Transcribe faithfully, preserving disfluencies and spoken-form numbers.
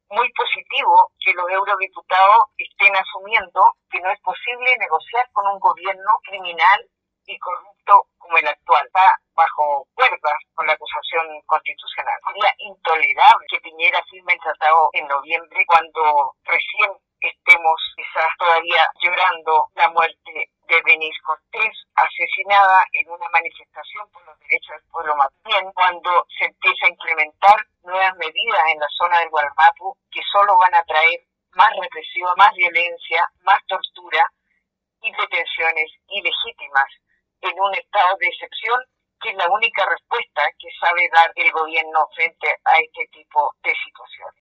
muy positivo que los eurodiputados estén asumiendo que no es posible negociar con un gobierno criminal y corrupto como el actual. Está bajo cuerda con la acusación constitucional. Sería intolerable que Piñera firme el tratado en noviembre cuando recién estemos quizás todavía llorando la muerte de Denise Cortés, asesinada en una manifestación por los derechos del pueblo mapuche, cuando se empieza a implementar nuevas medidas en la zona del Gualmapu que solo van a traer más represión, más violencia, más tortura y detenciones ilegítimas en un estado de excepción, que es la única respuesta que sabe dar el gobierno frente a este tipo de situaciones.